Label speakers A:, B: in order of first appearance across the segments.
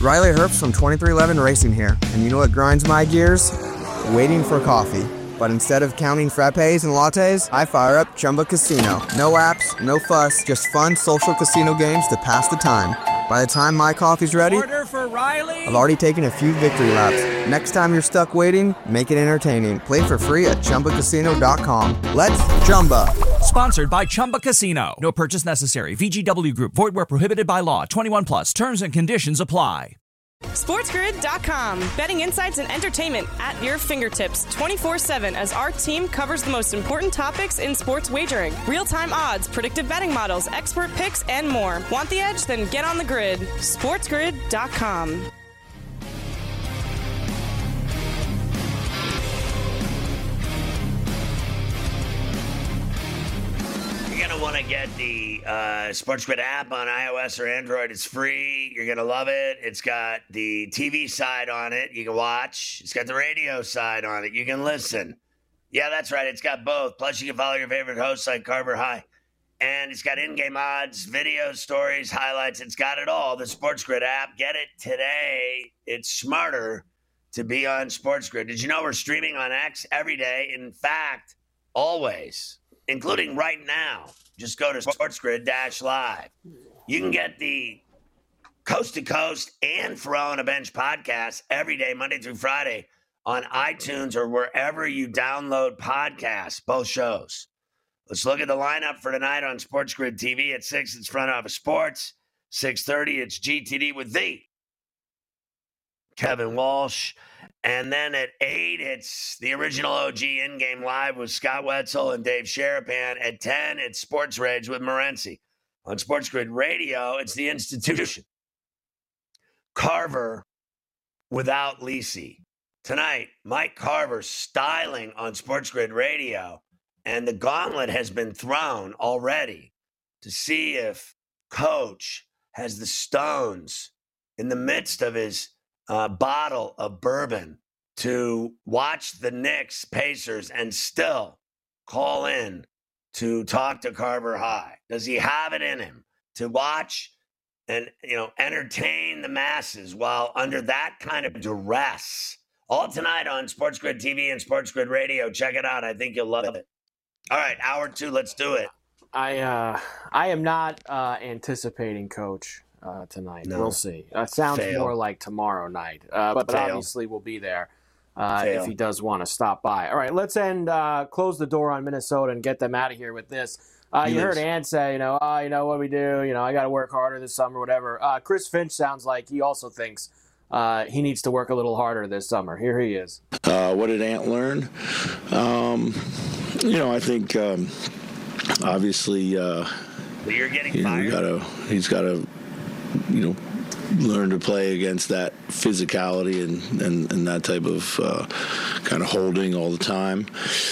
A: Riley Herbst from 2311 Racing here, and you know what grinds my gears? Waiting for coffee. But instead of counting frappes and lattes, I fire up Chumba Casino. No apps, no fuss, just fun social casino games to pass the time. By the time my coffee's ready,
B: order for Riley.
A: I've already taken a few victory laps. Next time you're stuck waiting, make it entertaining. Play for free at ChumbaCasino.com. Let's Chumba.
B: Sponsored by Chumba Casino. No purchase necessary. VGW Group. Void where prohibited by law. 21 plus. Terms and conditions apply.
C: SportsGrid.com. Betting insights and entertainment at your fingertips 24/7 as our team covers the most important topics in sports wagering. Real-time odds, predictive betting models, expert picks, and more. Want the edge? Then get on the grid. SportsGrid.com.
D: You're going to want to get the Sports Grid app on iOS or Android. It's free. You're going to love it. It's got the TV side on it. You can watch. It's got the radio side on it. You can listen. Yeah, that's right. It's got both. Plus, you can follow your favorite hosts like Carver High. And it's got in-game odds, videos, stories, highlights. It's got it all. The Sports Grid app. Get it today. It's smarter to be on Sports Grid. Did you know we're streaming on X every day? In fact, always. Including right now. Just go to SportsGrid-Live. You can get the Coast to Coast and Throw on a Bench podcast every day, Monday through Friday, on iTunes or wherever you download podcasts, both shows. Let's look at the lineup for tonight on Sports Grid TV. At 6, it's Front Office Sports. 6:30, it's GTD with the Kevin Walsh. And then at 8, it's the original OG In-Game Live with Scott Wetzel and Dave Sharapan. At 10, it's Sports Rage with Morency. On Sports Grid Radio, it's The Institution. Carver without Lisi. Tonight, Mike Carver styling on Sports Grid Radio. And the gauntlet has been thrown already to see if Coach has the stones in the midst of his bottle of bourbon to watch the Knicks Pacers and still call in to talk to Carver High. Does he have it in him to watch and entertain the masses while under that kind of duress? All tonight on Sports Grid TV and Sports Grid Radio. Check it out. I think you'll love it. All right, hour 2. Let's do it.
E: I am not anticipating Coach tonight. No. We'll see. Sounds more like tomorrow night. But obviously we'll be there if he does want to stop by. All right, let's close the door on Minnesota and get them out of here with this. You heard Ann say, what we do, I got to work harder this summer, whatever. Chris Finch sounds like he also thinks he needs to work a little harder this summer. Here he is.
F: What did Ant learn? I think obviously
D: you're getting fired.
F: He's got to learn to play against that physicality and that type of kind of holding all the time.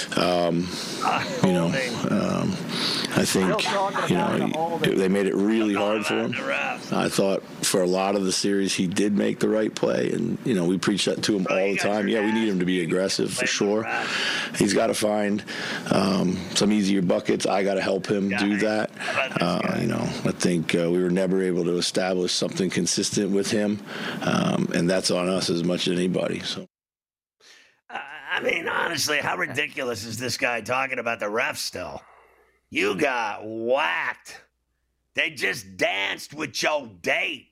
F: I think they made it really hard for him. I thought for a lot of the series he did make the right play, and we preach that to him all the time. Yeah, we need him to be aggressive for sure. He's got to find some easier buckets. I got to help him do that. I think we were never able to establish something consistent with him, and that's on us as much as anybody. So.
D: Honestly, how ridiculous is this guy talking about the refs still? You got whacked. They just danced with your date.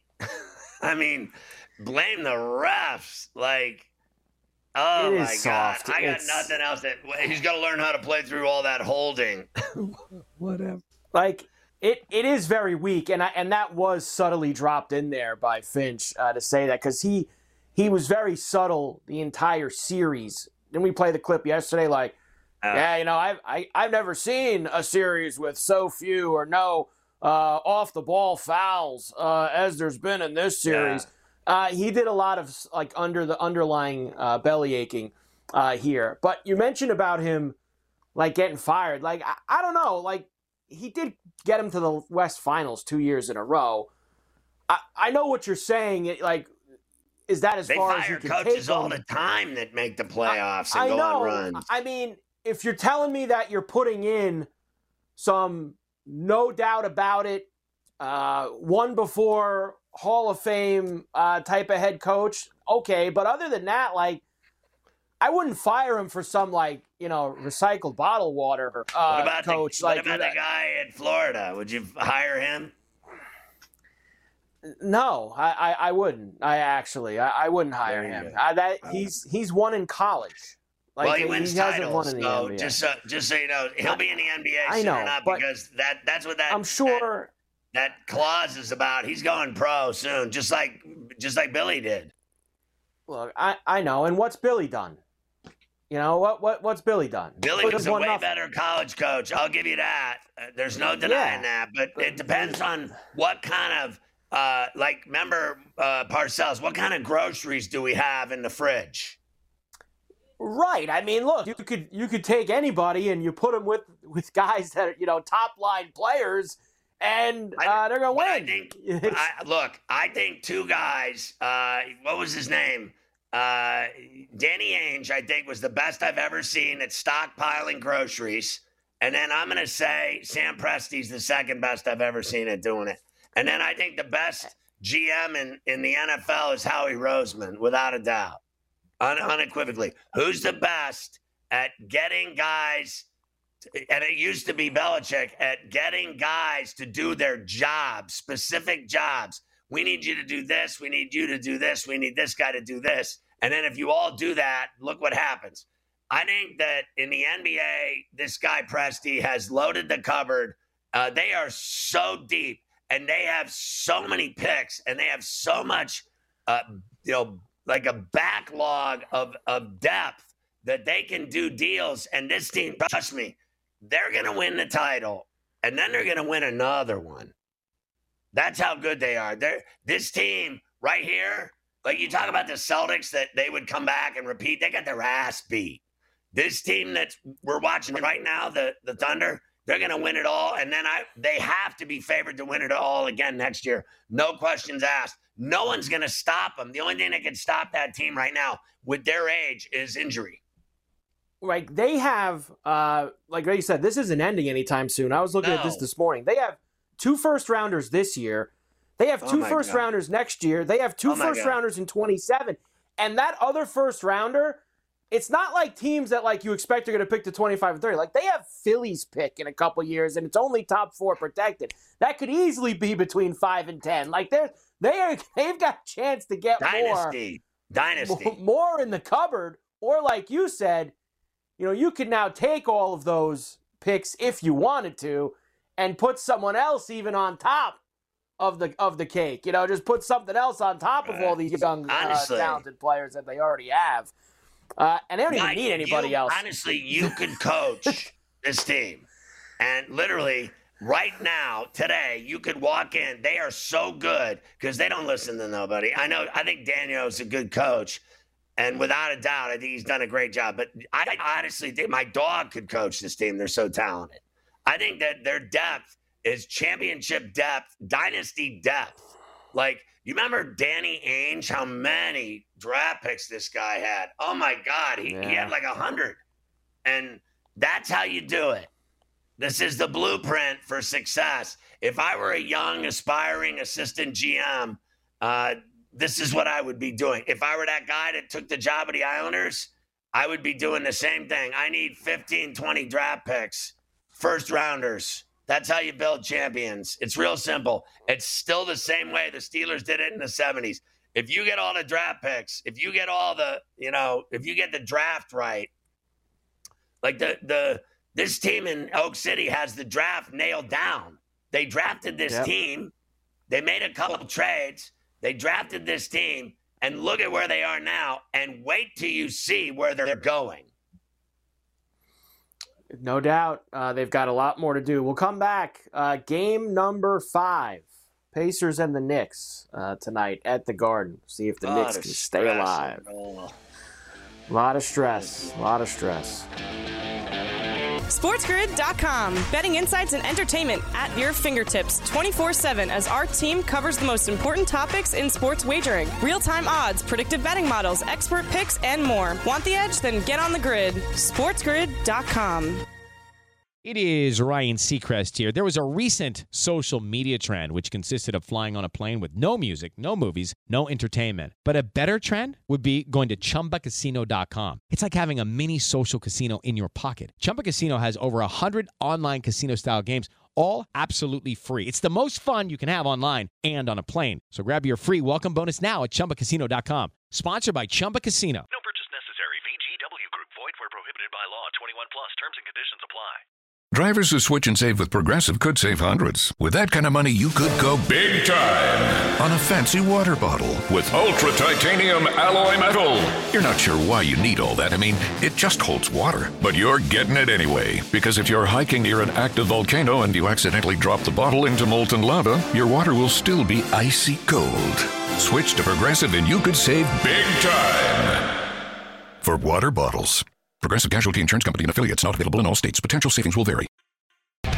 D: Blame the refs. Oh my God. I got nothing else. He's got to learn how to play through all that holding.
E: Whatever. It is very weak, and that was subtly dropped in there by Finch to say that, because he was very subtle the entire series. Didn't we play the clip yesterday? I've never seen a series with so few or no off the ball fouls as there's been in this series. Yeah. He did a lot of under the underlying belly aching here. But you mentioned about him getting fired. I don't know. He did get him to the West Finals 2 years in a row. I know what you're saying. Is that as far as you can take them?
D: They fire coaches all the time that make the playoffs and go on runs.
E: If you're telling me that you're putting in some no doubt about it, won before Hall of Fame type of head coach, okay. But other than that, like, I wouldn't fire him for some, like, recycled bottled water coach.
D: What about the guy in Florida? Would you hire him?
E: No, I wouldn't. I wouldn't hire him. He's won in college. Like,
D: well, he wins titles.
E: Won in the NBA.
D: Just so you know, he'll be in the NBA soon enough, because that's what that.
E: I'm sure
D: that clause is about. He's going pro soon, just like Billy did.
E: Look, I know. And what's Billy done? What's Billy done?
D: Billy was a way better college coach. I'll give you that. There's no denying that. But it depends on what kind of remember Parcells, what kind of groceries do we have in the fridge?
E: Right. I mean, look, you could take anybody and you put them with guys that are, top line players, and they're going to win.
D: I think two guys, what was his name? Danny Ainge, I think, was the best I've ever seen at stockpiling groceries. And then I'm going to say Sam Presti's the second best I've ever seen at doing it. And then I think the best GM in the NFL is Howie Roseman, without a doubt, unequivocally. Who's the best at getting guys, and it used to be Belichick, at getting guys to do their jobs, specific jobs. We need you to do this. We need you to do this. We need this guy to do this. And then if you all do that, look what happens. I think that in the NBA, this guy Presti has loaded the cupboard. They are so deep, and they have so many picks, and they have so much, like a backlog of depth that they can do deals. And this team, trust me, they're going to win the title, and then they're going to win another one. That's how good they are. This team right here, like you talk about the Celtics, that they would come back and repeat, they got their ass beat. This team that we're watching right now, the Thunder, they're going to win it all. And then they have to be favored to win it all again next year. No questions asked. No one's going to stop them. The only thing that can stop that team right now with their age is injury.
E: Like, they have, like you said, this isn't ending anytime soon. I was looking at this morning. They have 2 first-rounders this year. They have 2 first-rounders next year. They have 2 first-rounders in 27. And that other first-rounder, it's not like teams that, like, you expect are going to pick to 25 and 30. Like, they have Philly's pick in a couple years, and it's only top 4 protected. That could easily be between 5 and 10. Like, they've got a chance to get
D: Dynasty.
E: more in the cupboard. Or, like you said, you could now take all of those picks if you wanted to, and put someone else even on top of the cake. Just put something else on top of all these young, talented players that they already have. And they don't even need anybody else.
D: Honestly, you could coach this team. And literally, right now, today, you could walk in. They are so good because they don't listen to nobody. I think Daniel's a good coach. And without a doubt, I think he's done a great job. But I honestly think my dog could coach this team. They're so talented. I think that their depth is championship depth, dynasty depth. Like, you remember Danny Ainge, how many draft picks this guy had? Oh, my God. He had like 100. And that's how you do it. This is the blueprint for success. If I were a young, aspiring assistant GM, this is what I would be doing. If I were that guy that took the job of the Islanders, I would be doing the same thing. I need 15, 20 draft picks, first rounders. That's how you build champions. It's real simple. It's still the same way the Steelers did it in the 70s. If you get all the draft picks, if you get all the, if you get the draft right, like this team in Oak City has the draft nailed down. They drafted this team. They made a couple of trades. They drafted this team, and look at where they are now, and wait till you see where they're going.
E: No doubt. They've got a lot more to do. We'll come back. Game number 5, Pacers and the Knicks tonight at the Garden. See if the Knicks can stay alive. A lot of stress.
C: SportsGrid.com. Betting insights and entertainment at your fingertips 24/7 as our team covers the most important topics in sports wagering. Real-time odds, predictive betting models, expert picks, and more. Want the edge? Then get on the grid. SportsGrid.com.
G: It is Ryan Seacrest here. There was a recent social media trend which consisted of flying on a plane with no music, no movies, no entertainment. But a better trend would be going to ChumbaCasino.com. It's like having a mini social casino in your pocket. Chumba Casino has over 100 online casino-style games, all absolutely free. It's the most fun you can have online and on a plane. So grab your free welcome bonus now at ChumbaCasino.com. Sponsored by Chumba Casino.
H: No purchase necessary. VGW Group. Void where prohibited by law. 21 plus. Terms and conditions apply.
I: Drivers who switch and save with Progressive could save hundreds. With that kind of money, you could go big time on a fancy water bottle with ultra titanium alloy metal. You're not sure why you need all that. I mean, it just holds water. But you're getting it anyway. Because if you're hiking near an active volcano and you accidentally drop the bottle into molten lava, your water will still be icy cold. Switch to Progressive and you could save big time. For water bottles. Progressive Casualty Insurance Company and affiliates, not available in all states. Potential savings will vary.
D: All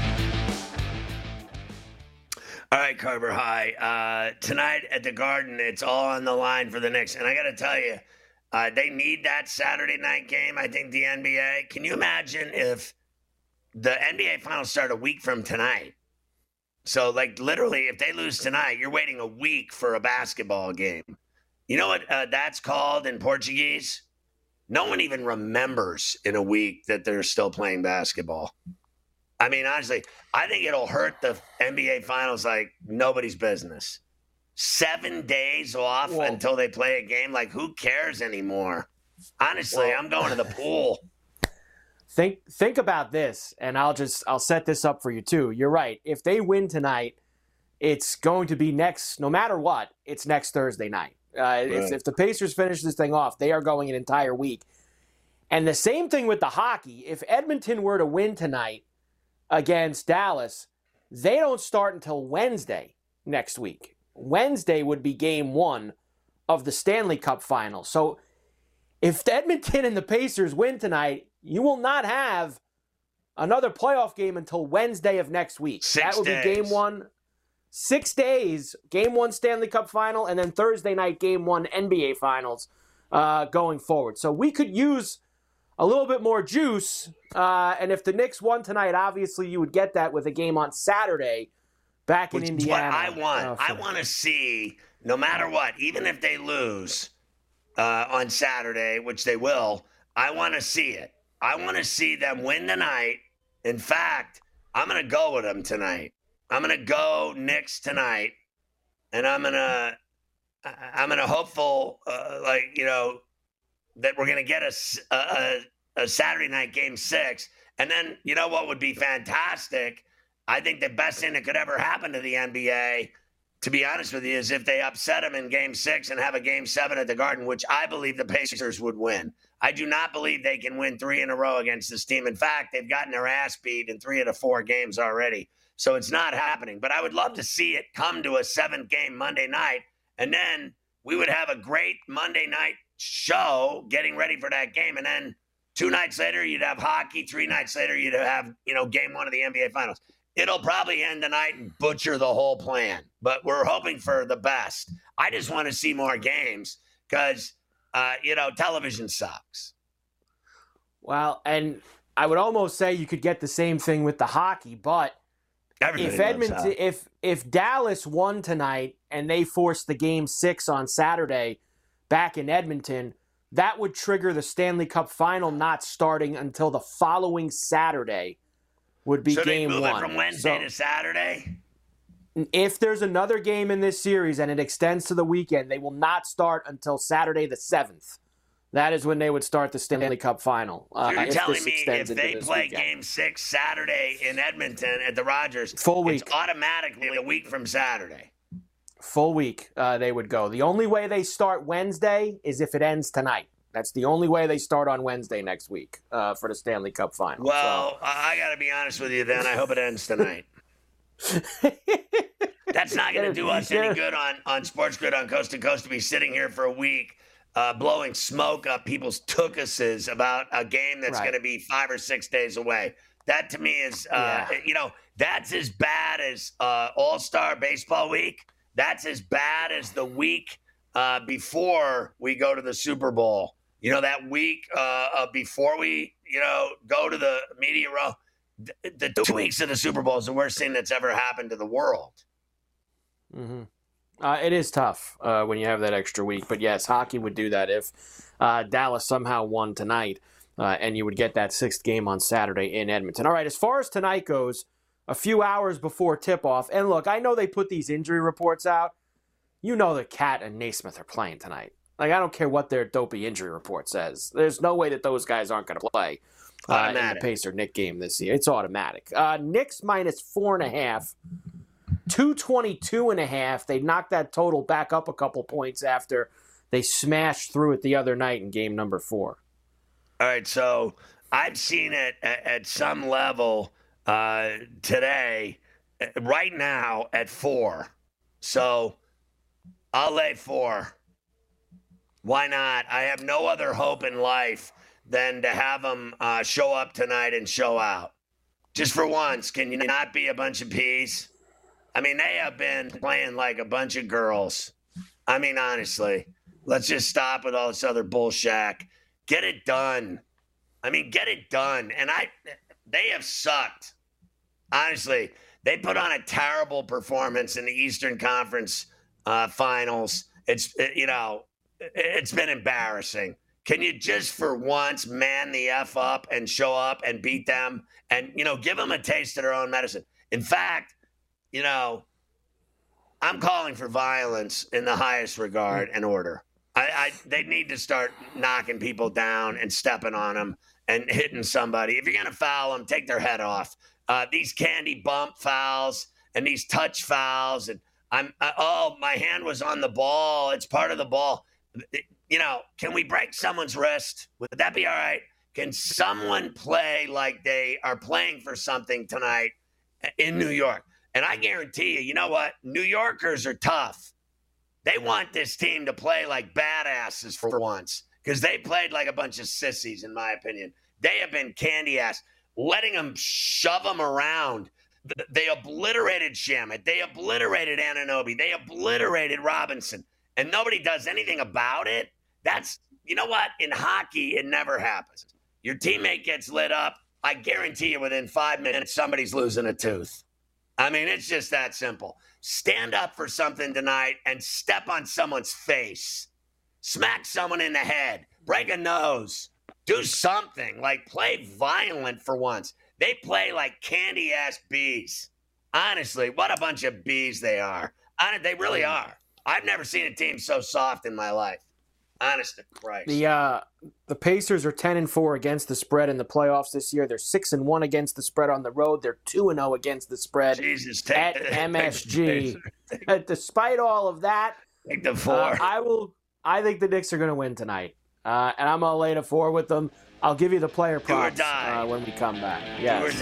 D: right, Carver High. Tonight at the Garden, it's all on the line for the Knicks. And I got to tell you, they need that Saturday night game, I think, the NBA. Can you imagine if the NBA Finals start a week from tonight? So, like, literally, if they lose tonight, you're waiting a week for a basketball game. You know what that's called in Portuguese? No one even remembers in a week that they're still playing basketball. I mean, honestly, I think it'll hurt the NBA Finals like nobody's business. 7 days off until they play a game. Like, who cares anymore? Honestly, I'm going to the pool.
E: Think about this, and I'll set this up for you too. You're right. If they win tonight, it's going to be next, no matter what, it's next Thursday night. Right. If the Pacers finish this thing off, they are going an entire week. And the same thing with the hockey. If Edmonton were to win tonight against Dallas, they don't start until Wednesday next week. Wednesday would be game 1 of the Stanley Cup final. So if Edmonton and the Pacers win tonight, you will not have another playoff game until Wednesday of next week.
D: 6
E: that would
D: days.
E: be game 1. 6 days, game 1 Stanley Cup final, and then Thursday night, game 1 NBA finals going forward. So we could use a little bit more juice. And if the Knicks won tonight, obviously you would get that with a game on Saturday back in Indiana.
D: What I want to see, no matter what, even if they lose on Saturday, which they will, I want to see it. I want to see them win tonight. In fact, I'm going to go with them tonight. I'm going to go Knicks tonight, and I'm going to hopeful, that we're going to get a Saturday night game 6. And then, you know what would be fantastic? I think the best thing that could ever happen to the NBA, to be honest with you, is if they upset them in game 6 and have a game 7 at the Garden, which I believe the Pacers would win. I do not believe they can win 3 in a row against this team. In fact, they've gotten their ass beat in 3 of the 4 games already. So it's not happening. But I would love to see it come to a 7th game Monday night. And then we would have a great Monday night show getting ready for that game. And then 2 nights later, you'd have hockey. 3 nights later, you'd have, game 1 of the NBA Finals. It'll probably end the night and butcher the whole plan. But we're hoping for the best. I just want to see more games because, television sucks.
E: Well, and I would almost say you could get the same thing with the hockey, but if Dallas won tonight and they forced the game 6 on Saturday back in Edmonton, that would trigger the Stanley Cup final not starting until the following Saturday would be game 1. So they move
D: it from Wednesday to Saturday?
E: If there's another game in this series and it extends to the weekend, they will not start until Saturday the 7th. That is when they would start the Stanley Cup final.
D: You're telling me if they play game 6 Saturday in Edmonton at the Rogers,
E: full week.
D: It's automatically a week from Saturday.
E: Full week they would go. The only way they start Wednesday is if it ends tonight. That's the only way they start on Wednesday next week for the Stanley Cup final.
D: Well, I got to be honest with you then. I hope it ends tonight. That's not going to do us any good on Sports Grid on Coast to Coast to be sitting here for a week blowing smoke up people's tuchuses about a game that's going to be 5 or 6 days away. That to me is, that's as bad as All-Star Baseball Week. That's as bad as the week before we go to the Super Bowl. That week before we, go to the media row. the 2 weeks of the Super Bowl is the worst thing that's ever happened to the world.
E: Mm-hmm. It is tough when you have that extra week. But, yes, hockey would do that if Dallas somehow won tonight, and you would get that 6th game on Saturday in Edmonton. All right, as far as tonight goes, a few hours before tip-off, and look, I know they put these injury reports out. You know that Cat and Naismith are playing tonight. Like, I don't care what their dopey injury report says. There's no way that those guys aren't going to play in the Pacer-Nick game this year. It's automatic. Knicks minus 4.5. 222.5. They knocked that total back up a couple points after they smashed through it the other night in game number 4.
D: All right, so I've seen it at some level today, right now at 4. So I'll lay 4. Why not? I have no other hope in life than to have them show up tonight and show out. Just for once, can you not be a bunch of peas? I mean, they have been playing like a bunch of girls. I mean, honestly, let's just stop with all this other bullshit. Get it done. I mean, get it done. And they have sucked. Honestly, they put on a terrible performance in the Eastern Conference Finals. It's been embarrassing. Can you just for once man the F up and show up and beat them and, give them a taste of their own medicine? In fact, I'm calling for violence in the highest regard and order. They need to start knocking people down and stepping on them and hitting somebody. If you're going to foul them, take their head off. These candy bump fouls and these touch fouls. And my hand was on the ball. It's part of the ball. Can we break someone's wrist? Would that be all right? Can someone play like they are playing for something tonight in New York? And I guarantee you know what? New Yorkers are tough. They want this team to play like badasses for once because they played like a bunch of sissies, in my opinion. They have been candy ass, letting them shove them around. They obliterated Shamet. They obliterated Anunoby. They obliterated Robinson. And nobody does anything about it. That's, you know what? In hockey, it never happens. Your teammate gets lit up. I guarantee you within 5 minutes, somebody's losing a tooth. I mean, it's just that simple. Stand up for something tonight and step on someone's face. Smack someone in the head. Break a nose. Do something. Like, play violent for once. They play like candy-ass bees. Honestly, what a bunch of bees they are. They really are. I've never seen a team so soft in my life. Honest to Christ.
E: The Pacers are 10-4 against the spread in the playoffs this year. They're 6-1 against the spread on the road. They're 2-0 against the spread at MSG. Despite all of that,
D: take the 4.
E: I think the Knicks are going to win tonight, and I'm going to lay the 4 with them. I'll give you the player props when we come back. Yes.
D: Do or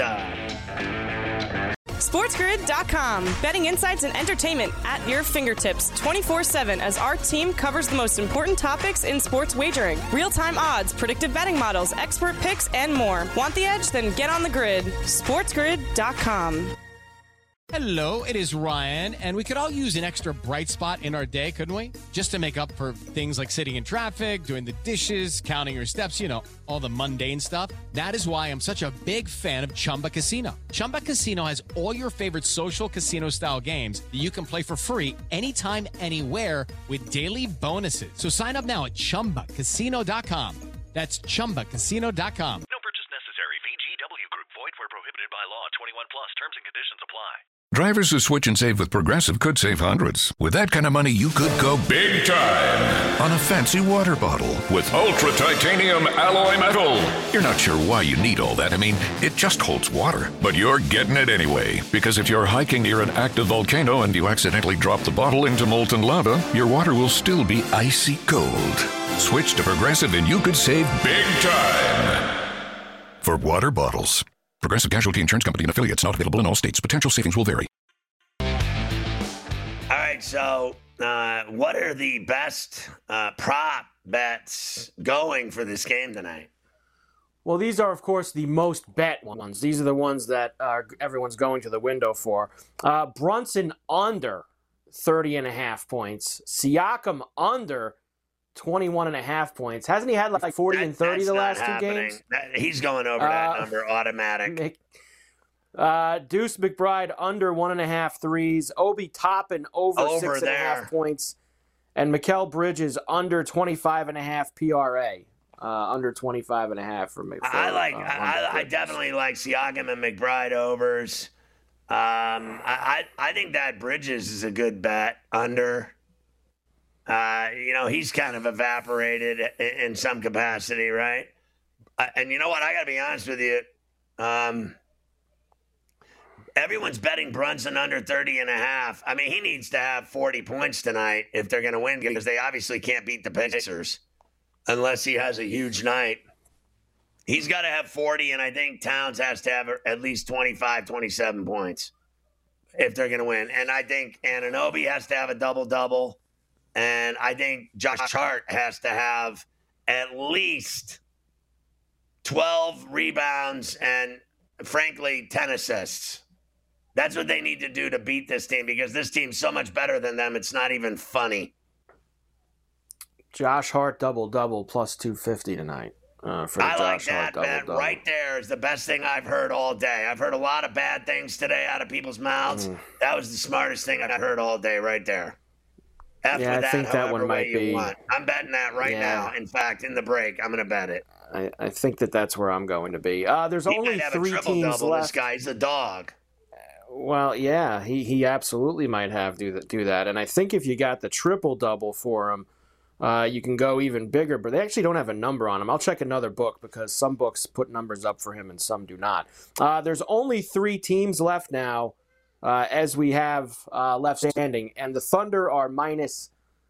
D: die.
C: SportsGrid.com. Betting insights and entertainment at your fingertips 24/7 as our team covers the most important topics in sports wagering. Real-time odds, predictive betting models, expert picks, and more. Want the edge? Then get on the grid. SportsGrid.com.
G: Hello, it is Ryan, and we could all use an extra bright spot in our day, couldn't we? Just to make up for things like sitting in traffic, doing the dishes, counting your steps, all the mundane stuff. That is why I'm such a big fan of Chumba Casino. Chumba Casino has all your favorite social casino-style games that you can play for free anytime, anywhere with daily bonuses. So sign up now at ChumbaCasino.com. That's ChumbaCasino.com.
H: No purchase necessary. VGW Group. Void where prohibited by law. 21 plus. Terms and conditions apply.
I: Drivers who switch and save with Progressive could save hundreds. With that kind of money, you could go big time on a fancy water bottle with ultra titanium alloy metal. You're not sure why you need all that. I mean, it just holds water. But you're getting it anyway. Because if you're hiking near an active volcano and you accidentally drop the bottle into molten lava, your water will still be icy cold. Switch to Progressive and you could save big time. For water bottles. Progressive Casualty Insurance Company and affiliates, not available in all states. Potential savings will vary.
D: All right, so what are the best prop bets going for this game tonight?
E: Well, these are, of course, the most bet ones. These are the ones that everyone's going to the window for. Brunson under 30.5 points. Siakam under 21.5 points. Hasn't he had like 40 and 30 the last 2 games?
D: He's going over that number automatic.
E: Deuce McBride under 1.5 threes. Obi Toppin over 6.5 points. And Mikal Bridges under 25.5 PRA. Under 25.5 for McBride.
D: I definitely like Siakam and McBride overs. I think that Bridges is a good bet under. He's kind of evaporated in some capacity, right? And you know what? I got to be honest with you. Everyone's betting Brunson under 30.5. I mean, he needs to have 40 points tonight if they're going to win, because they obviously can't beat the Pacers unless he has a huge night. He's got to have 40, and I think Towns has to have at least 25, 27 points if they're going to win. And I think Anunoby has to have a double-double. And I think Josh Hart has to have at least 12 rebounds and, frankly, 10 assists. That's what they need to do to beat this team, because this team's so much better than them, it's not even funny.
E: Josh Hart double-double plus 250 tonight. For the
D: I like
E: Josh
D: that,
E: Hart
D: man.
E: double-double.
D: Right there is the best thing I've heard all day. I've heard a lot of bad things today out of people's mouths. That was the smartest thing I've heard all day right there. After
E: I think that one might be.
D: I'm betting that right now. In fact, in the break, I'm going to bet it.
E: I think that's where I'm going to be. There's only 3 teams left.
D: This guy's a dog.
E: Well, yeah, he absolutely might have do that. And I think if you got the triple-double for him, you can go even bigger. But they actually don't have a number on him. I'll check another book, because some books put numbers up for him and some do not. There's only 3 teams left now, as we have left standing. And the Thunder are minus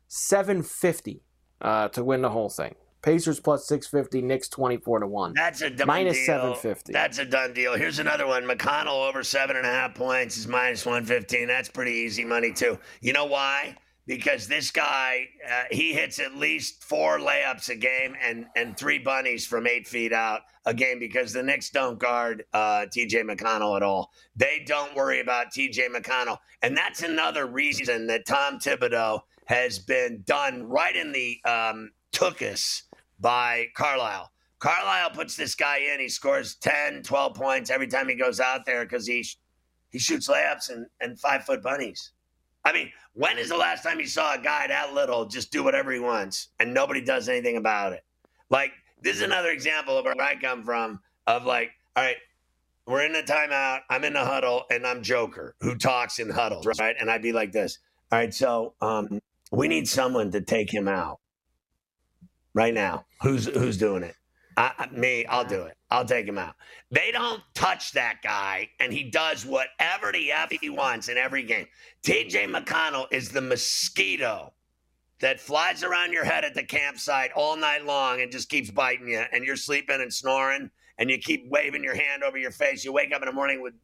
E: 750 to win the whole thing. Pacers plus 650, Knicks 24-1.
D: That's a done
E: minus
D: deal.
E: 750.
D: That's a done deal. Here's another one. McConnell over 7.5 points is minus 115. That's pretty easy money too. You know why? Because this guy, he hits at least 4 layups a game and 3 bunnies from 8 feet out a game, because the Knicks don't guard T.J. McConnell at all. They don't worry about T.J. McConnell. And that's another reason that Tom Thibodeau has been done right in the tuchus by Carlisle. Carlisle puts this guy in. He scores 10, 12 points every time he goes out there, because he shoots layups and 5-foot bunnies. I mean, when is the last time you saw a guy that little just do whatever he wants and nobody does anything about it? Like, this is another example of where I come from, of like, all right, we're in the timeout, I'm in the huddle, and I'm Joker, who talks in huddles, right? And I'd be like this. All right, so we need someone to take him out right now. Who's doing it? Me, I'll do it. I'll take him out. They don't touch that guy, and he does whatever the F he wants in every game. T.J. McConnell is the mosquito that flies around your head at the campsite all night long and just keeps biting you, and you're sleeping and snoring, and you keep waving your hand over your face. You wake up in the morning with,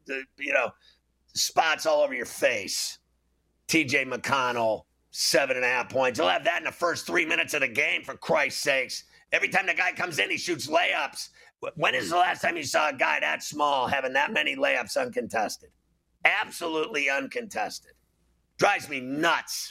D: spots all over your face. T.J. McConnell, 7.5 points. He'll have that in the first 3 minutes of the game, for Christ's sakes. Every time the guy comes in, he shoots layups. When is the last time you saw a guy that small having that many layups uncontested? Absolutely uncontested. Drives me nuts.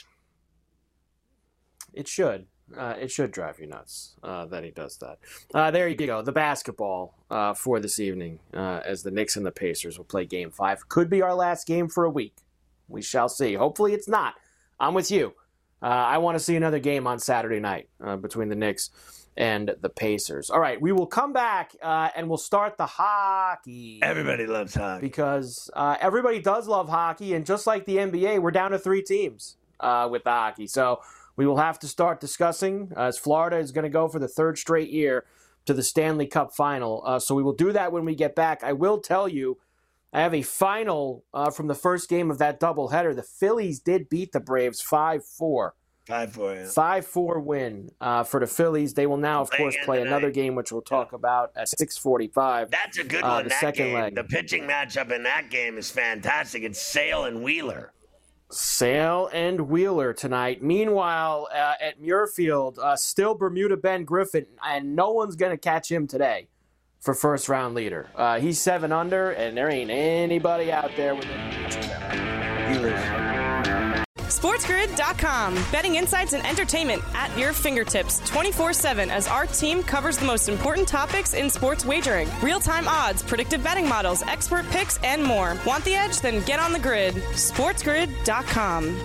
E: It should. It should drive you nuts that he does that. There you go. The basketball for this evening, as the Knicks and the Pacers will play Game 5. Could be our last game for a week. We shall see. Hopefully it's not. I'm with you. I want to see another game on Saturday night between the Knicks and the Pacers. All right, we will come back and we'll start the hockey.
D: Everybody loves hockey.
E: Because everybody does love hockey, and just like the NBA, we're down to 3 teams with the hockey. So we will have to start discussing, as Florida is going to go for the 3rd straight year to the Stanley Cup final. So we will do that when we get back. I will tell you, I have a final from the first game of that doubleheader. The Phillies did beat the Braves 5-4.
D: 5-4, yeah.
E: 5-4 win for the Phillies. They will now, of course, play another game, which we'll talk about at 6:45.
D: That's a good one,
E: the
D: that
E: second
D: game.
E: leg.
D: The pitching matchup in that game is fantastic. It's Sale and Wheeler.
E: Sale and Wheeler tonight. Meanwhile, at Muirfield, still Bermuda Ben Griffin, and no one's going to catch him today for first-round leader. He's 7 under, and there ain't anybody out there with him.
C: SportsGrid.com. Betting insights and entertainment at your fingertips 24/7 as our team covers the most important topics in sports wagering. Real-time odds, predictive betting models, expert picks, and more. Want the edge? Then get on the grid. SportsGrid.com.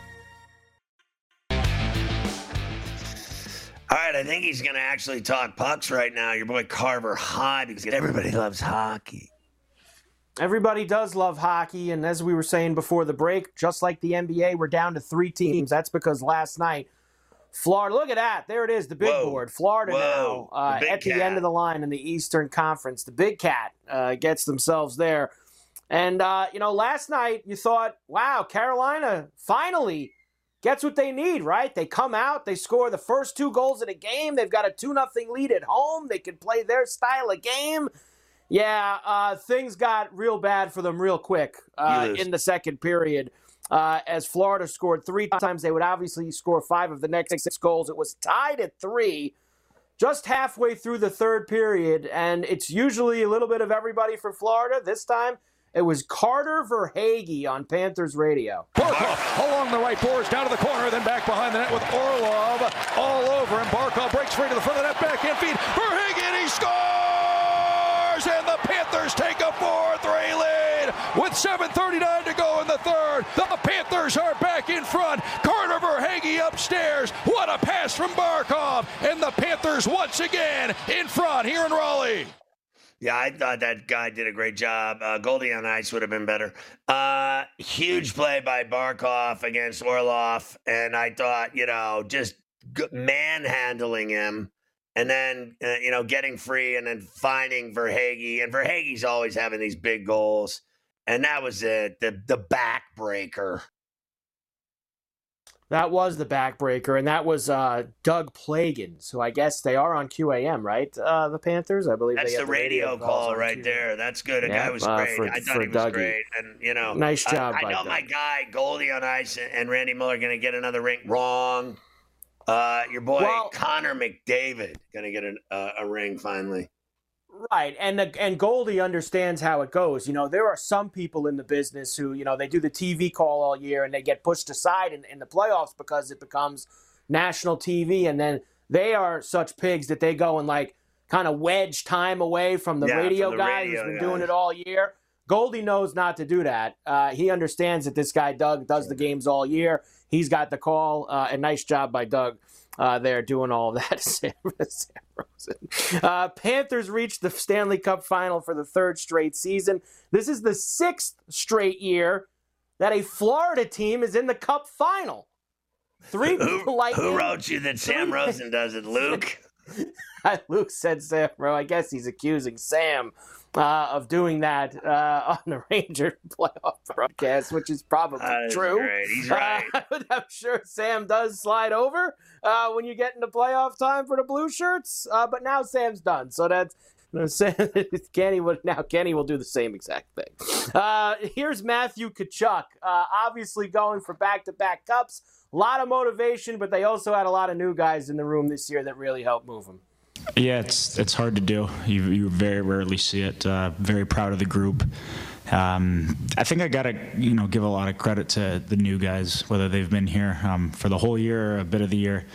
D: All right, I think he's going to actually talk pucks right now. Your boy Carver High, because everybody loves hockey.
E: Everybody does love hockey, and as we were saying before the break, just like the NBA, we're down to 3 teams. That's because last night, Florida, look at that. There it is, the big board. Florida now at the end of the line in the Eastern Conference. The Big Cat gets themselves there. And, last night you thought, wow, Carolina finally gets what they need, right? They come out, they score the first 2 goals in a game. They've got a 2-0 lead at home. They can play their style of game. Yeah, things got real bad for them real quick in the second period. As Florida scored 3 times, they would obviously score 5 of the next 6 goals. It was tied at 3 just halfway through the third period, and it's usually a little bit of everybody for Florida. This time, it was Carter Verhaeghe on Panthers radio.
J: Barkov along the right boards, down to the corner, then back behind the net with Orlov all over him. Barkov breaks free to the front of the net, backhand feed. Verhaeghe, and he scores! And the Panthers take a 4-3 lead with 7:39 to go in the third. The Panthers are back in front. Carter Verhaeghe upstairs. What a pass from Barkov. And the Panthers once again in front here in Raleigh.
D: Yeah, I thought that guy did a great job. Goldie on ice would have been better. Huge play by Barkov against Orlov. And I thought, just manhandling him. And then, getting free and then finding Verhaeghe. And Verhaeghe's always having these big goals. And that was it, the backbreaker.
E: That was the backbreaker, and that was Doug Plagans, who I guess they are on QAM, right? The Panthers, I believe.
D: That's the radio call right there. That's good. The guy was great. I thought he was Dougie. Great. And,
E: nice job.
D: I know my guy, Goldie on ice, and Randy Miller going to get another ring. Wrong. Your boy Connor McDavid going to get a ring finally.
E: Right, and Goldie understands how it goes. There are some people in the business who, they do the TV call all year and they get pushed aside in the playoffs because it becomes national TV, and then they are such pigs that they go and kind of wedge time away from the radio guy who's been doing it all year. Goldie knows not to do that. He understands that this guy, Doug, does the games all year. He's got the call, and nice job by Doug there doing all of that. Sam Rosen. Panthers reached the Stanley Cup final for the 3rd straight season. This is the 6th straight year that a Florida team is in the Cup final. Who
D: wrote you that Sam Rosen does it, Luke?
E: Luke said Sam, bro. I guess he's accusing Sam of doing that on the Ranger playoff broadcast, which is probably true.
D: Great. He's right.
E: I'm sure Sam does slide over when you get into playoff time for the Blue Shirts. But now Sam's done, so that's Kenny will do the same exact thing. Here's Matthew Tkachuk, obviously going for back-to-back cups. A lot of motivation, but they also had a lot of new guys in the room this year that really helped move them.
K: Yeah, it's hard to do. You very rarely see it. Very proud of the group. I think I gotta give a lot of credit to the new guys, whether they've been here for the whole year or a bit of the year.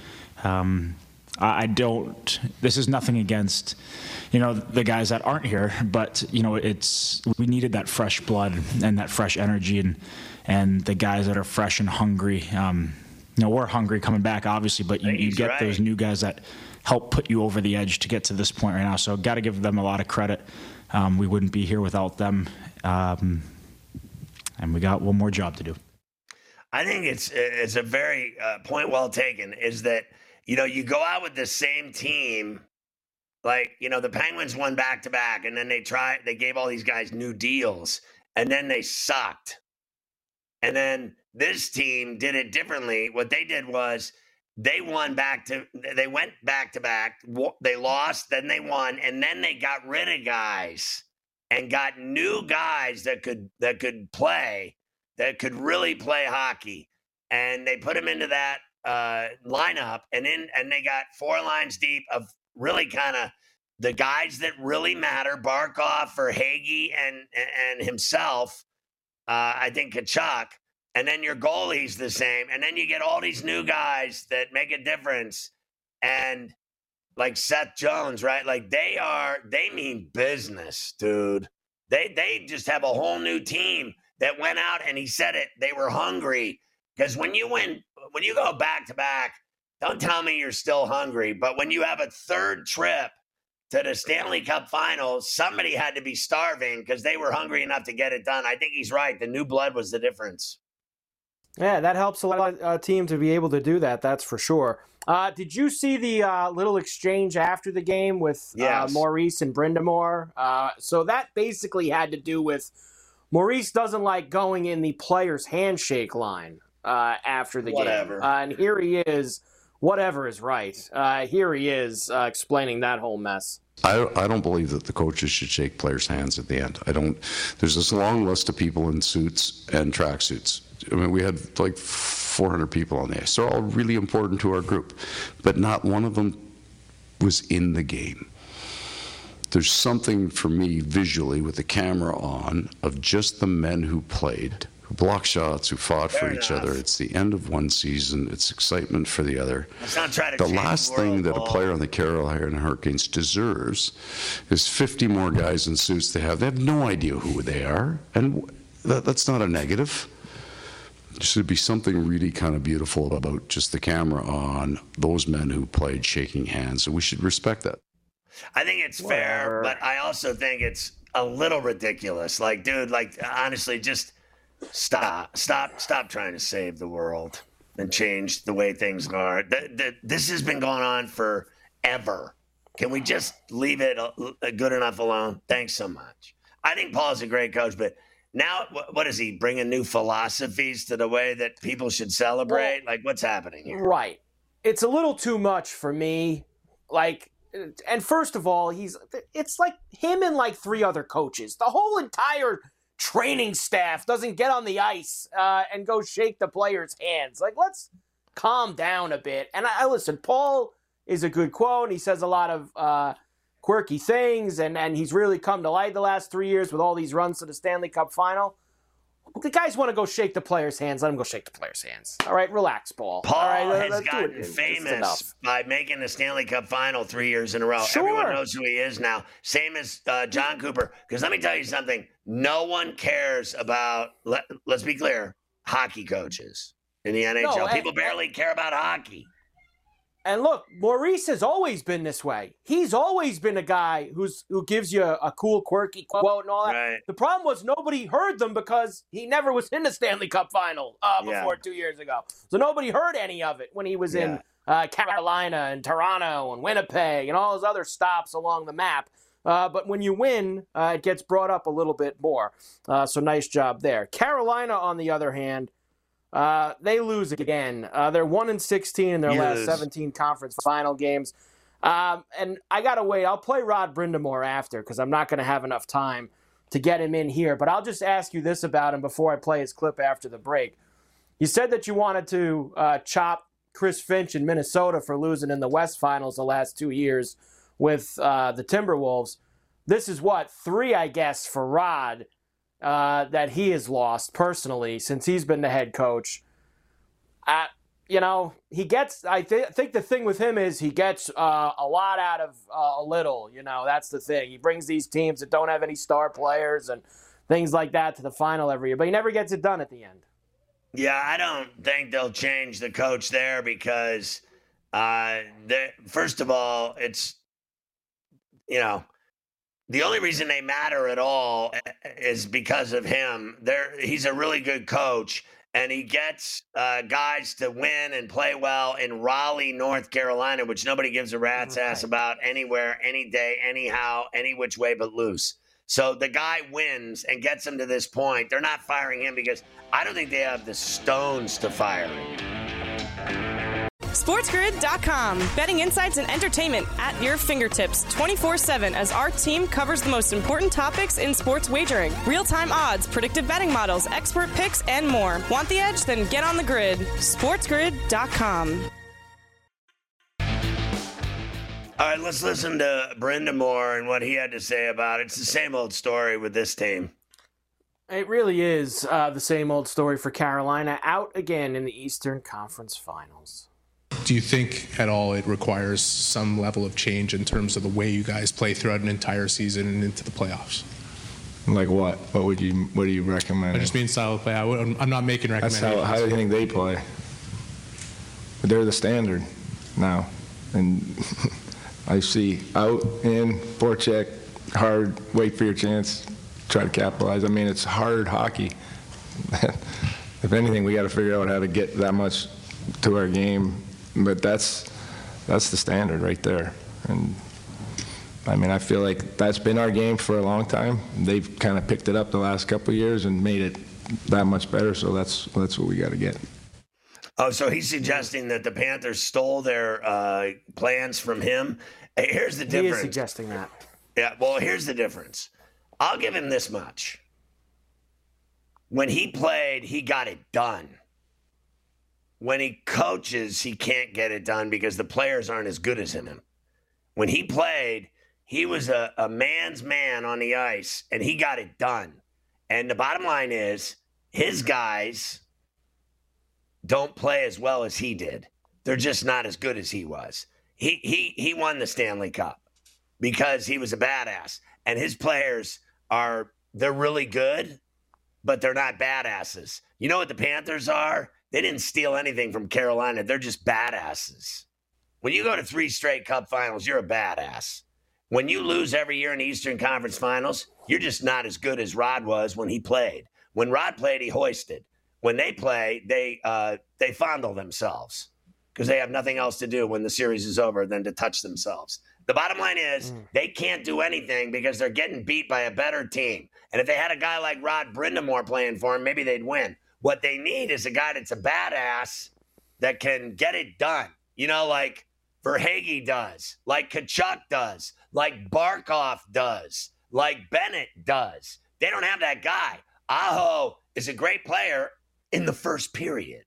K: I don't. This is nothing against the guys that aren't here, but we needed that fresh blood and that fresh energy, and the guys that are fresh and hungry. We're hungry coming back, obviously, but you get those new guys that help put you over the edge to get to this point right now. So got to give them a lot of credit. We wouldn't be here without them. And we got one more job to do.
D: I think it's a very point well taken, is that, you go out with the same team, the Penguins won back-to-back, and then they gave all these guys new deals, and then they sucked. And then this team did it differently. What they did was they went back-to-back. They lost, then they won, and then they got rid of guys and got new guys that could play, that could really play hockey. And they put them into that lineup, and they got 4 lines deep of really kind of the guys that really matter, Barkov, Verhaeghe, and himself. I think Tkachuk. and then your goalie's the same, and then you get all these new guys that make a difference, and like Seth Jones, right? Like they mean business, dude. They just have a whole new team that went out, and he said it, they were hungry. Because when you go back to back, don't tell me you're still hungry. But when you have a third trip to the Stanley Cup Finals, somebody had to be starving because they were hungry enough to get it done. I think he's right. The new blood was the difference.
E: Yeah, that helps a lot of teams to be able to do that, that's for sure. Did you see the little exchange after the game with Maurice and Brind'Amour? So that basically had to do with Maurice doesn't like going in the player's handshake line after the game. And here he is. Whatever is right. Here he is explaining that whole mess.
L: I don't believe that the coaches should shake players' hands at the end. There's this long list of people in suits and tracksuits. I mean, we had like 400 people on the ice. They're all really important to our group, but not one of them was in the game. There's something for me visually with the camera on of just the men who played, who blocked shots, who fought for each other. It's the end of one season. It's excitement for the other.
D: The
L: last thing that a player on the Carolina Hurricanes deserves is 50 more guys in suits they have. They have no idea who they are, and that's not a negative. There should be something really kind of beautiful about just the camera on those men who played shaking hands, and we should respect that.
D: I think it's fair, but I also think it's a little ridiculous. Like, dude, honestly, just stop trying to save the world and change the way things are. This has been going on forever. Can we just leave it good enough alone? Thanks so much. I think Paul's a great coach, but now what is he bringing new philosophies to the way that people should celebrate? Like, what's happening here?
E: Right. It's a little too much for me. And first of all, it's like him and like 3 other coaches. The whole entire training staff doesn't get on the ice and go shake the players' hands. Like, let's calm down a bit. And I listen, Paul is a good quote. He says a lot of quirky things, and he's really come to light the last 3 years with all these runs to the Stanley Cup Final. The guys want to go shake the players' hands. Let them go shake the players' hands. All right, relax, Paul.
D: Paul has gotten famous by making the Stanley Cup Final 3 years in a row. Sure. Everyone knows who he is now. Same as John Cooper. Because let me tell you something. No one cares about, let's be clear, hockey coaches in the NHL. No, people barely care about hockey.
E: And look, Maurice has always been this way. He's always been a guy who gives you a cool, quirky quote and all that. Right. The problem was nobody heard them because he never was in the Stanley Cup Final before 2 years ago. So nobody heard any of it when he was in Carolina and Toronto and Winnipeg and all those other stops along the map. But when you win, it gets brought up a little bit more. So nice job there. Carolina, on the other hand, they lose again. They're 1-16 in their last 17 conference final games. And I got to wait. I'll play Rod Brind'Amour after because I'm not going to have enough time to get him in here. But I'll just ask you this about him before I play his clip after the break. You said that you wanted to chop Chris Finch in Minnesota for losing in the West Finals the last 2 years with the Timberwolves. This is 3, I guess, for Rod. That he has lost personally since he's been the head coach. He gets, I think the thing with him is he gets a lot out of a little, that's the thing. He brings these teams that don't have any star players and things like that to the final every year, but he never gets it done at the end.
D: Yeah, I don't think they'll change the coach there because, first of all, it's, the only reason they matter at all is because of him. He's a really good coach, and he gets guys to win and play well in Raleigh, North Carolina, which nobody gives a rat's ass about anywhere, any day, anyhow, any which way but loose. So the guy wins and gets him to this point. They're not firing him because I don't think they have the stones to fire him.
C: SportsGrid.com. Betting insights and entertainment at your fingertips 24/7 as our team covers the most important topics in sports wagering. Real-time odds, predictive betting models, expert picks, and more. Want the edge? Then get on the grid. SportsGrid.com.
D: All right, let's listen to Brind'Amour and what he had to say about it. It's the same old story with this team.
E: It really is the same old story for Carolina, out again in the Eastern Conference Finals.
M: Do you think at all it requires some level of change in terms of the way you guys play throughout an entire season and into the playoffs?
N: Like what? What do you recommend?
M: I just mean style of play. I'm not making recommendations.
N: How do you think they play? They're the standard now. And I see out, in, forecheck, hard, wait for your chance, try to capitalize. I mean, it's hard hockey. If anything, we got to figure out how to get that much to our game. But that's the standard right there. And I mean, I feel like that's been our game for a long time. They've kind of picked it up the last couple of years and made it that much better. So that's what we got to get.
D: Oh, so he's suggesting that the Panthers stole their plans from him. Here's the difference.
E: He is suggesting that.
D: Yeah, well, here's the difference. I'll give him this much. When he played, he got it done. When he coaches, he can't get it done because the players aren't as good as him. When he played, he was a man's man on the ice, and he got it done. And the bottom line is, his guys don't play as well as he did. They're just not as good as he was. He won the Stanley Cup because he was a badass. And his players they're really good, but they're not badasses. You know what the Panthers are? They didn't steal anything from Carolina. They're just badasses. When you go to 3 straight Cup finals, you're a badass. When you lose every year in the Eastern Conference Finals, you're just not as good as Rod was when he played. When Rod played, he hoisted. When they play, they fondle themselves because they have nothing else to do when the series is over than to touch themselves. The bottom line is they can't do anything because they're getting beat by a better team. And if they had a guy like Rod Brindamore playing for them, maybe they'd win. What they need is a guy that's a badass that can get it done. You know, like Verhaeghe does, like Tkachuk does, like Barkov does, like Bennett does. They don't have that guy. Aho is a great player in the first period.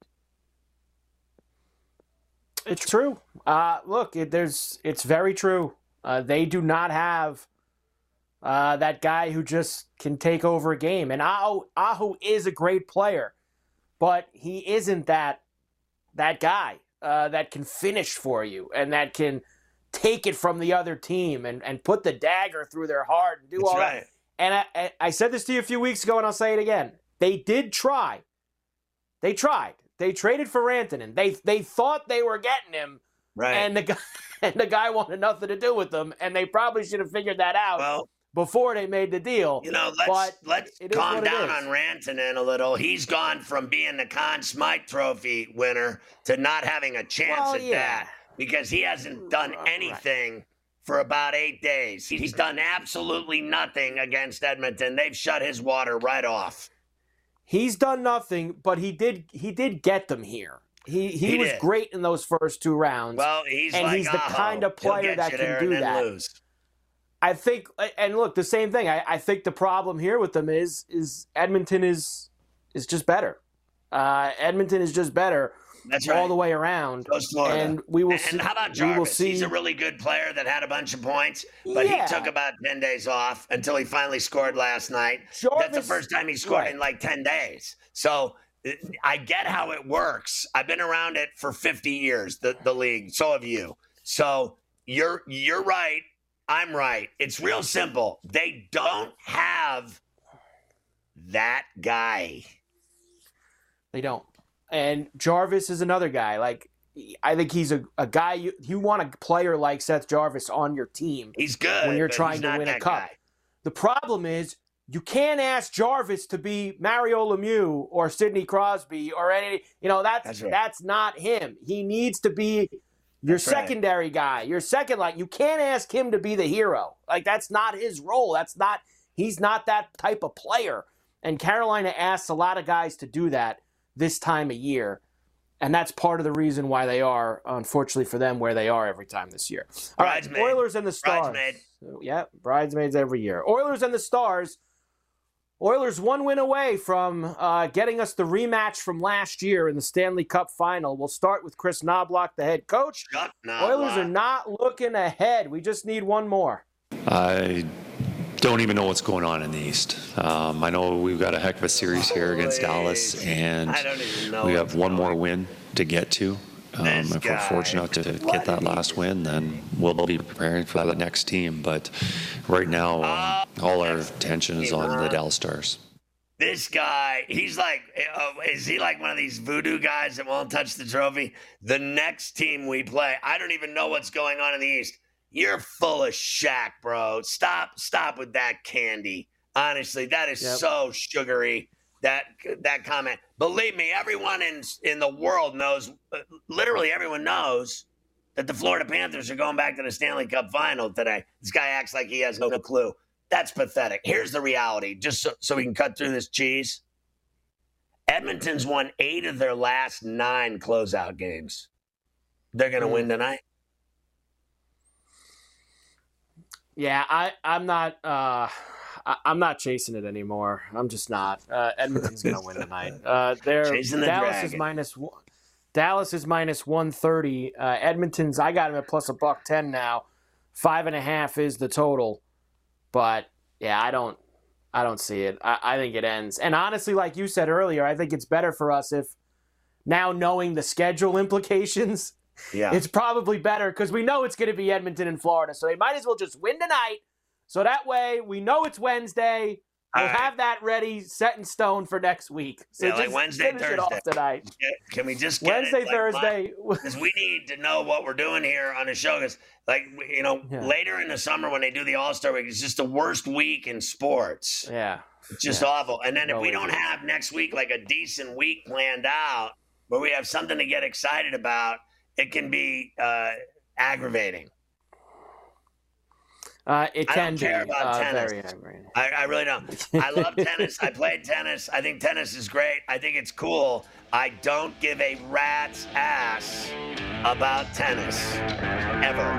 E: It's true. Look, it's very true. They do not have that guy who just can take over a game. And Aho is a great player, but he isn't that guy that can finish for you and that can take it from the other team and put the dagger through their heart and do
D: That's
E: all
D: right.
E: that. And I said this to you a few weeks ago, and I'll say it again. They did try. They tried. They traded for Rantanen. They thought they were getting him,
D: right?
E: And the guy wanted nothing to do with them, and they probably should have figured that out before they made the deal.
D: You know, let's calm down on Rantanen a little. He's gone from being the Conn Smythe Trophy winner to not having a chance at that because he hasn't done anything for about 8 days. He's done absolutely nothing against Edmonton. They've shut his water right off.
E: He's done nothing, but he did get them here. He was great in those first 2 rounds.
D: Well, he's
E: the kind of player that can do that.
D: Lose.
E: I think, and look, the same thing. I think the problem here with them is Edmonton is just better. Edmonton is just better.
D: That's right.
E: All the way around.
D: And
E: we will see.
D: And how about Jarvis? He's a really good player that had a bunch of points, but he took about 10 days off until he finally scored last night. That's the first time he scored in like 10 days. So I get how it works. I've been around it for 50 years, the league. So have you. So you're right. I'm right. It's real simple. They don't have that guy.
E: They don't. And Jarvis is another guy. Like, I think he's a guy you want a player like Seth Jarvis on your team.
D: He's good
E: when you're trying to win a cup. Guy. The problem is you can't ask Jarvis to be Mario Lemieux or Sidney Crosby or any. You know that's not him. He needs to be your secondary guy. Your second line. You can't ask him to be the hero. Like that's not his role. He's not that type of player. And Carolina asks a lot of guys to do that this time of year. And that's part of the reason why they are, unfortunately for them, where they are every time this year. All right, Oilers and the Stars. Bridesmaids every year. Oilers and the Stars. Oilers 1 win away from getting us the rematch from last year in the Stanley Cup Final. We'll start with Chris Knobloch, the head coach. Oilers are not looking ahead. We just need one more.
N: I
O: don't even know what's going on in the East. I know we've got a heck of a series here against Dallas, and we have one more win to get to. If we're fortunate to get that last win, then we'll be preparing for the next team. But right now, all our attention is on the Dallas Stars.
D: This guy, he's like, is he like one of these voodoo guys that won't touch the trophy? The next team we play, I don't even know what's going on in the East. You're full of Shaq, bro. Stop with that candy. Honestly, that is so sugary, that comment. Believe me, everyone in the world knows, literally everyone knows, that the Florida Panthers are going back to the Stanley Cup final today. This guy acts like he has no clue. That's pathetic. Here's the reality, just so we can cut through this cheese. Edmonton's won 8 of their last 9 closeout games. They're going to win tonight.
E: Yeah, I'm not chasing it anymore. I'm just not. Edmonton's going to win tonight. Dallas is minus 130. Edmonton's, I got him at plus $110 now. 5.5 is the total. But yeah, I don't see it. I think it ends. And honestly, like you said earlier, I think it's better for us if now knowing the schedule implications. Yeah, it's probably better because we know it's going to be Edmonton and Florida. So they might as well just win tonight. So that way we know it's Wednesday. We'll have that ready, set in stone for next week. So
D: yeah, like Wednesday, Thursday. It off
E: tonight.
D: Can we just get
E: Wednesday,
D: it?
E: Thursday?
D: Because we need to know what we're doing here on the show. Because, later in the summer when they do the All-Star week, it's just the worst week in sports.
E: Yeah.
D: It's just awful. And then if we don't have next week like a decent week planned out where we have something to get excited about, it can be aggravating.
E: It can be
D: very
E: aggravating.
D: I really don't. I love tennis. I played tennis. I think tennis is great. I think it's cool. I don't give a rat's ass about tennis. Ever.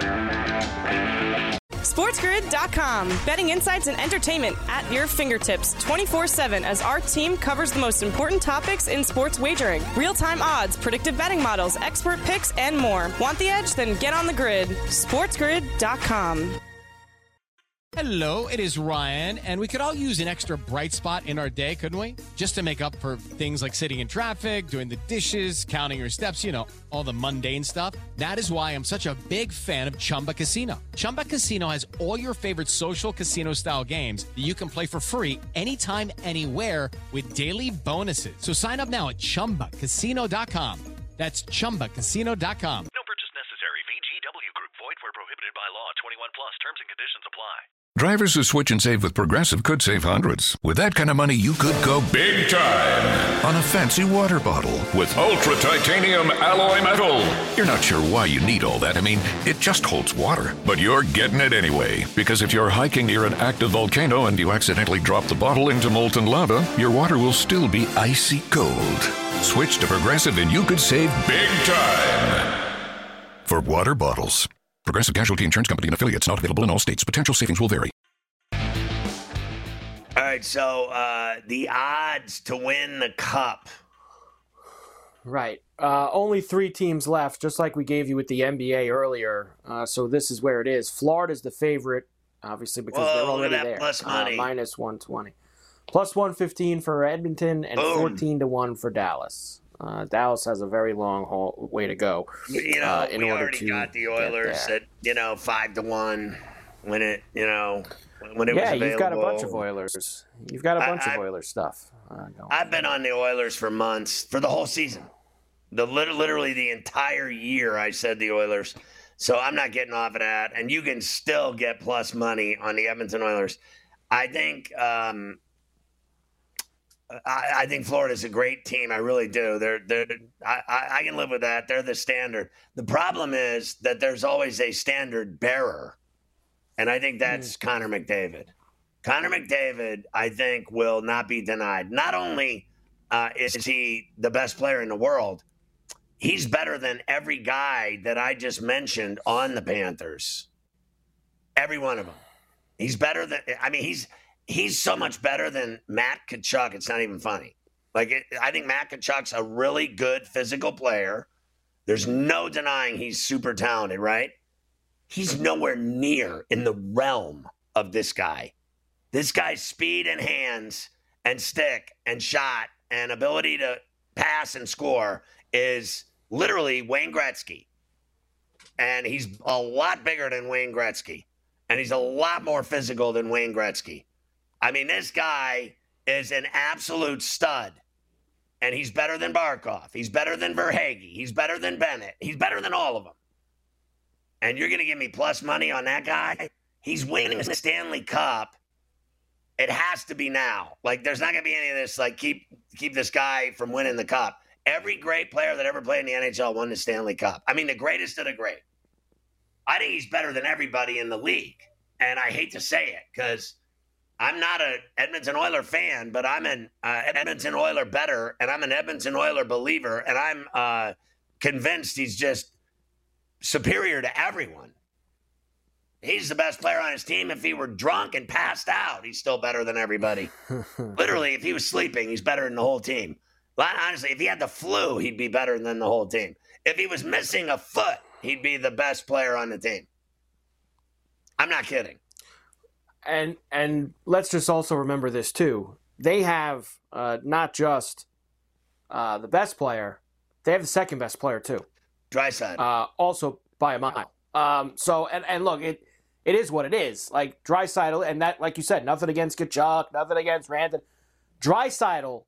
C: SportsGrid.com. Betting insights and entertainment at your fingertips 24/7 as our team covers the most important topics in sports wagering. Real-time odds, predictive betting models, expert picks, and more. Want the edge? Then get on the grid. SportsGrid.com.
G: Hello, it is Ryan, and we could all use an extra bright spot in our day, couldn't we? Just to make up for things like sitting in traffic, doing the dishes, counting your steps, all the mundane stuff. That is why I'm such a big fan of Chumba Casino. Chumba Casino has all your favorite social casino-style games that you can play for free anytime, anywhere with daily bonuses. So sign up now at ChumbaCasino.com. That's ChumbaCasino.com.
H: No purchase necessary. VGW Group. Void where prohibited by law. 21 plus. Terms and conditions apply.
I: Drivers who switch and save with Progressive could save hundreds. With that kind of money, you could go big time on a fancy water bottle with ultra titanium alloy metal. You're not sure why you need all that. I mean, it just holds water. But you're getting it anyway. Because if you're hiking near an active volcano and you accidentally drop the bottle into molten lava, your water will still be icy cold. Switch to Progressive and you could save big time. For water bottles. Progressive Casualty Insurance Company and affiliates, not available in all states. Potential savings will vary.
D: All right, so the odds to win the cup.
E: Right. Only 3 teams left, just like we gave you with the NBA earlier. So this is where it is. Florida's the favorite, obviously, because they're already there.
D: Plus money.
E: Minus 120. Plus 115 for Edmonton and 14-1 for Dallas. Dallas has a very long way to go.
D: We already got the Oilers at 5-1 when it was available.
E: Yeah, you've got a bunch of Oilers. You've got a bunch of Oilers stuff.
D: I've been on the Oilers for months, for the whole season, literally the entire year. I said the Oilers, so I'm not getting off of that. And you can still get plus money on the Edmonton Oilers. I think. I think Florida's a great team. I really do. I can live with that. They're the standard. The problem is that there's always a standard bearer, and I think that's Connor McDavid. Connor McDavid, I think, will not be denied. Not only is he the best player in the world, he's better than every guy that I just mentioned on the Panthers. Every one of them. He's better than – I mean, he's so much better than Matt Tkachuk. It's not even funny. I think Matt Tkachuk's a really good physical player. There's no denying he's super talented, right? He's nowhere near in the realm of this guy. This guy's speed and hands and stick and shot and ability to pass and score is literally Wayne Gretzky. And he's a lot bigger than Wayne Gretzky. And he's a lot more physical than Wayne Gretzky. I mean, this guy is an absolute stud. And he's better than Barkov. He's better than Verhaeghe. He's better than Bennett. He's better than all of them. And you're going to give me plus money on that guy? He's winning the Stanley Cup. It has to be now. Like, there's not going to be any of this, like, keep this guy from winning the cup. Every great player that ever played in the NHL won the Stanley Cup. I mean, the greatest of the great. I think he's better than everybody in the league. And I hate to say it because I'm not an Edmonton Oiler fan, but I'm an Edmonton Oiler better, and I'm an Edmonton Oiler believer, and I'm convinced he's just superior to everyone. He's the best player on his team. If he were drunk and passed out, he's still better than everybody. Literally, if he was sleeping, he's better than the whole team. Honestly, if he had the flu, he'd be better than the whole team. If he was missing a foot, he'd be the best player on the team. I'm not kidding.
E: And let's just also remember this, too. They have not just the best player, they have the second best player, too.
D: Draisaitl.
E: Also by a mile. So look, it is what it is. Like, Draisaitl, and that, like you said, nothing against Tkachuk, nothing against Rantanen. Draisaitl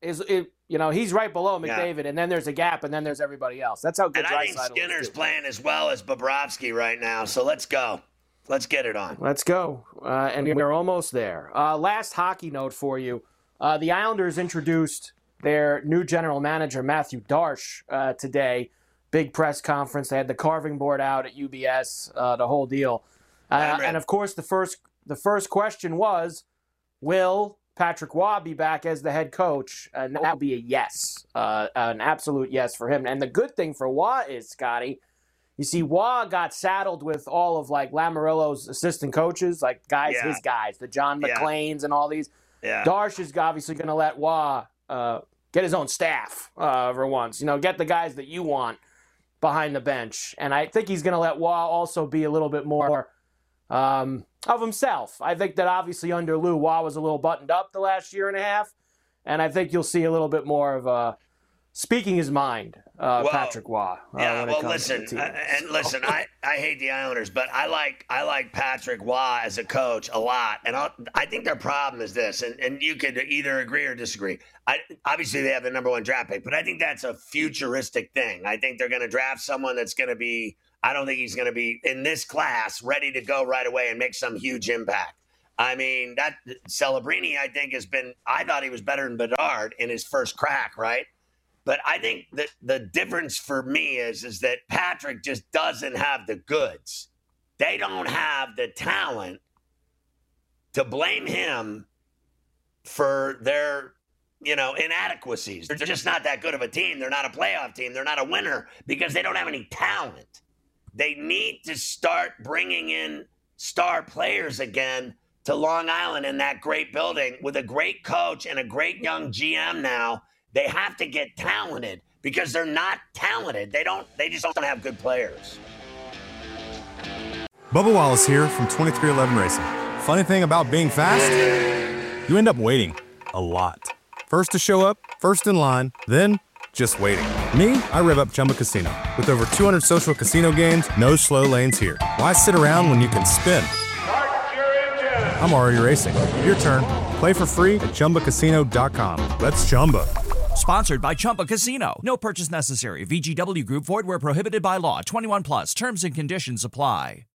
E: he's right below McDavid, and then there's a gap, and then there's everybody else. That's how good Draisaitl is.
D: And I think Skinner's playing as well as Bobrovsky right now, so let's go. Let's get it on.
E: Let's go. And we're almost there. Last hockey note for you. The Islanders introduced their new general manager, Matthew Darche, today. Big press conference. They had the carving board out at UBS, the whole deal. And, of course, the first question was, will Patrick Waugh be back as the head coach? And that would be a yes, an absolute yes for him. And the good thing for Waugh is, Scotty, you see, Waugh got saddled with all of, like, Lamarillo's assistant coaches, like his guys, the John McClains and all these. Yeah. Darche is obviously going to let Waugh get his own staff for once. Get the guys that you want behind the bench. And I think he's going to let Waugh also be a little bit more of himself. I think that obviously under Lou, Waugh was a little buttoned up the last year and a half. And I think you'll see a little bit more of speaking his mind, Patrick Waugh.
D: Listen, I hate the Islanders, but I like Patrick Waugh as a coach a lot, and I think their problem is this, and you could either agree or disagree. Obviously, they have the number 1 draft pick, but I think that's a futuristic thing. I think they're going to draft someone that's going to be. I don't think he's going to be in this class ready to go right away and make some huge impact. I mean, that Celebrini, I think, I thought he was better than Bedard in his first crack, right? But I think that the difference for me is that Patrick just doesn't have the goods. They don't have the talent to blame him for their, inadequacies. They're just not that good of a team. They're not a playoff team. They're not a winner because they don't have any talent. They need to start bringing in star players again to Long Island in that great building with a great coach and a great young GM now. They have to get talented because they're not talented. They just don't have good players.
P: Bubba Wallace here from 2311 Racing. Funny thing about being fast, you end up waiting a lot. First to show up, first in line, then just waiting. Me, I rev up Chumba Casino. With over 200 social casino games, no slow lanes here. Why sit around when you can spin? I'm already racing. Your turn. Play for free at ChumbaCasino.com. Let's Chumba.
B: Sponsored by Chumba Casino. No purchase necessary. VGW Group. Void where prohibited by law. 21 plus. Terms and conditions apply.